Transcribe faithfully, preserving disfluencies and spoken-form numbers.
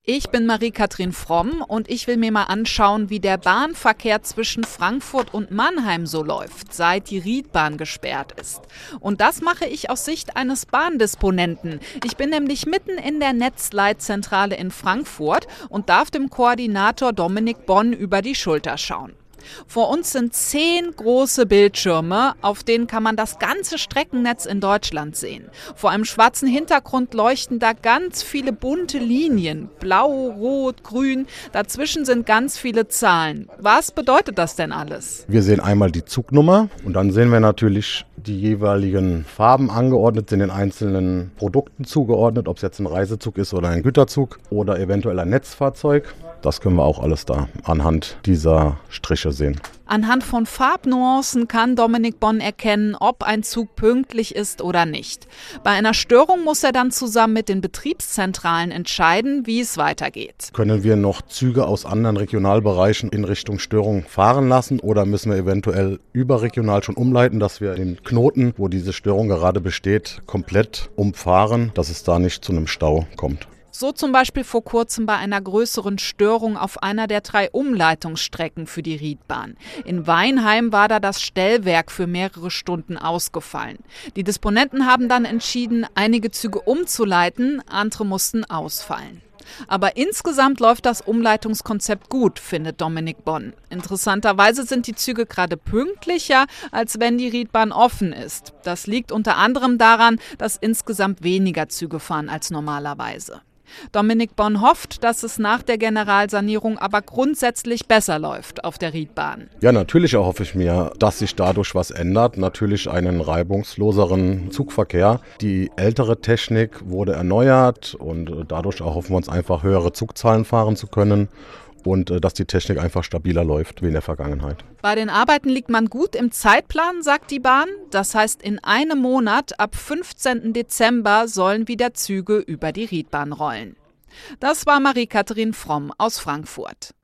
Ich bin Marie-Kathrin Fromm und ich will mir mal anschauen, wie der Bahnverkehr zwischen Frankfurt und Mannheim so läuft, seit die Riedbahn gesperrt ist. Und das mache ich aus Sicht eines Bahndisponenten. Ich bin nämlich mitten in der Netzleitzentrale in Frankfurt und darf dem Koordinator Dominik Bonn über die Schulter schauen. Vor uns sind zehn große Bildschirme, auf denen kann man das ganze Streckennetz in Deutschland sehen. Vor einem schwarzen Hintergrund leuchten da ganz viele bunte Linien, blau, rot, grün. Dazwischen sind ganz viele Zahlen. Was bedeutet das denn alles? Wir sehen einmal die Zugnummer und dann sehen wir natürlich die jeweiligen Farben angeordnet, sind den einzelnen Produkten zugeordnet, ob es jetzt ein Reisezug ist oder ein Güterzug oder eventuell ein Netzfahrzeug. Das können wir auch alles da anhand dieser Striche sehen. Anhand von Farbnuancen kann Dominik Bonn erkennen, ob ein Zug pünktlich ist oder nicht. Bei einer Störung muss er dann zusammen mit den Betriebszentralen entscheiden, wie es weitergeht. Können wir noch Züge aus anderen Regionalbereichen in Richtung Störung fahren lassen oder müssen wir eventuell überregional schon umleiten, dass wir den Knoten, wo diese Störung gerade besteht, komplett umfahren, dass es da nicht zu einem Stau kommt? So zum Beispiel vor kurzem bei einer größeren Störung auf einer der drei Umleitungsstrecken für die Riedbahn. In Weinheim war da das Stellwerk für mehrere Stunden ausgefallen. Die Disponenten haben dann entschieden, einige Züge umzuleiten, andere mussten ausfallen. Aber insgesamt läuft das Umleitungskonzept gut, findet Dominik Bonn. Interessanterweise sind die Züge gerade pünktlicher, als wenn die Riedbahn offen ist. Das liegt unter anderem daran, dass insgesamt weniger Züge fahren als normalerweise. Dominik Bonn hofft, dass es nach der Generalsanierung aber grundsätzlich besser läuft auf der Riedbahn. Ja, natürlich erhoffe ich mir, dass sich dadurch was ändert. Natürlich einen reibungsloseren Zugverkehr. Die ältere Technik wurde erneuert und dadurch erhoffen wir uns einfach, höhere Zugzahlen fahren zu können und dass die Technik einfach stabiler läuft wie in der Vergangenheit. Bei den Arbeiten liegt man gut im Zeitplan, sagt die Bahn. Das heißt, in einem Monat, ab fünfzehnten Dezember, sollen wieder Züge über die Riedbahn rollen. Das war Marie-Kathrin Fromm aus Frankfurt.